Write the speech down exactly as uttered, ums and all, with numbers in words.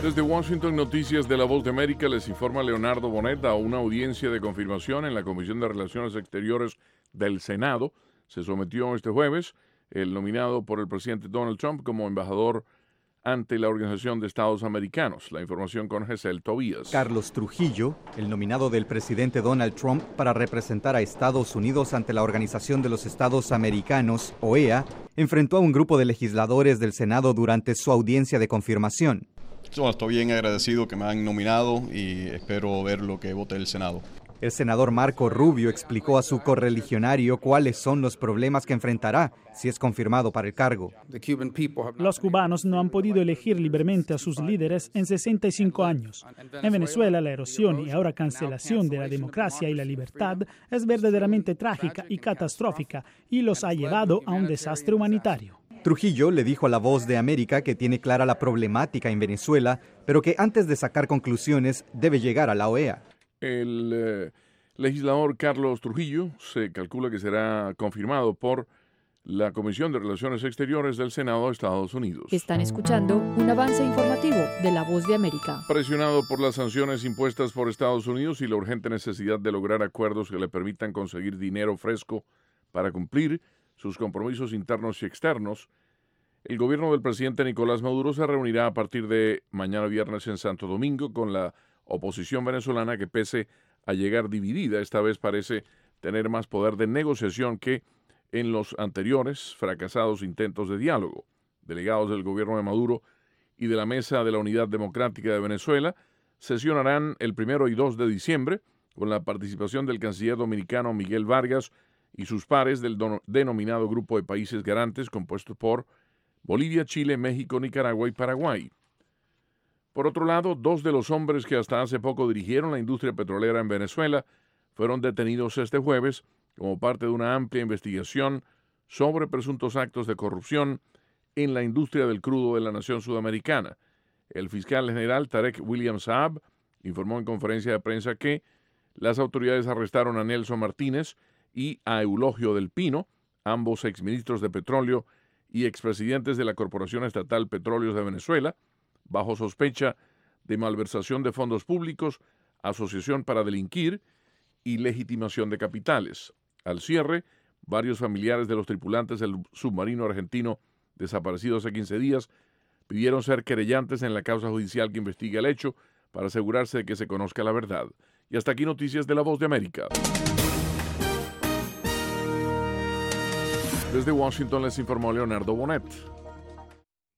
Desde Washington, Noticias de la Voz de América, les informa Leonardo Bonet. A una audiencia de confirmación en la Comisión de Relaciones Exteriores del Senado se sometió este jueves el nominado por el presidente Donald Trump como embajador ante la Organización de Estados Americanos. La información con Gesell Tobías. Carlos Trujillo, el nominado del presidente Donald Trump para representar a Estados Unidos ante la Organización de los Estados Americanos, O E A, enfrentó a un grupo de legisladores del Senado durante su audiencia de confirmación. Bueno, estoy bien agradecido que me han nominado y espero ver lo que vote el Senado. El senador Marco Rubio explicó a su correligionario cuáles son los problemas que enfrentará si es confirmado para el cargo. Los cubanos no han podido elegir libremente a sus líderes en sesenta y cinco años. En Venezuela, la erosión y ahora cancelación de la democracia y la libertad es verdaderamente trágica y catastrófica y los ha llevado a un desastre humanitario. Trujillo le dijo a La Voz de América que tiene clara la problemática en Venezuela, pero que antes de sacar conclusiones debe llegar a la O E A. El eh, legislador Carlos Trujillo se calcula que será confirmado por la Comisión de Relaciones Exteriores del Senado de Estados Unidos. Están escuchando un avance informativo de La Voz de América. Presionado por las sanciones impuestas por Estados Unidos y la urgente necesidad de lograr acuerdos que le permitan conseguir dinero fresco para cumplir sus compromisos internos y externos, el gobierno del presidente Nicolás Maduro se reunirá a partir de mañana viernes en Santo Domingo con la oposición venezolana que, pese a llegar dividida, esta vez parece tener más poder de negociación que en los anteriores fracasados intentos de diálogo. Delegados del gobierno de Maduro y de la Mesa de la Unidad Democrática de Venezuela sesionarán el primero y dos de diciembre con la participación del canciller dominicano Miguel Vargas y sus pares del denominado Grupo de Países Garantes compuesto por Bolivia, Chile, México, Nicaragua y Paraguay. Por otro lado, dos de los hombres que hasta hace poco dirigieron la industria petrolera en Venezuela fueron detenidos este jueves como parte de una amplia investigación sobre presuntos actos de corrupción en la industria del crudo de la nación sudamericana. El fiscal general Tarek William Saab informó en conferencia de prensa que las autoridades arrestaron a Nelson Martínez y a Eulogio del Pino, ambos exministros de petróleo y expresidentes de la Corporación Estatal Petróleos de Venezuela, bajo sospecha de malversación de fondos públicos, asociación para delinquir y legitimación de capitales. Al cierre, varios familiares de los tripulantes del submarino argentino desaparecido hace quince días pidieron ser querellantes en la causa judicial que investiga el hecho para asegurarse de que se conozca la verdad. Y hasta aquí Noticias de la Voz de América. Desde Washington les informó Leonardo Bonet.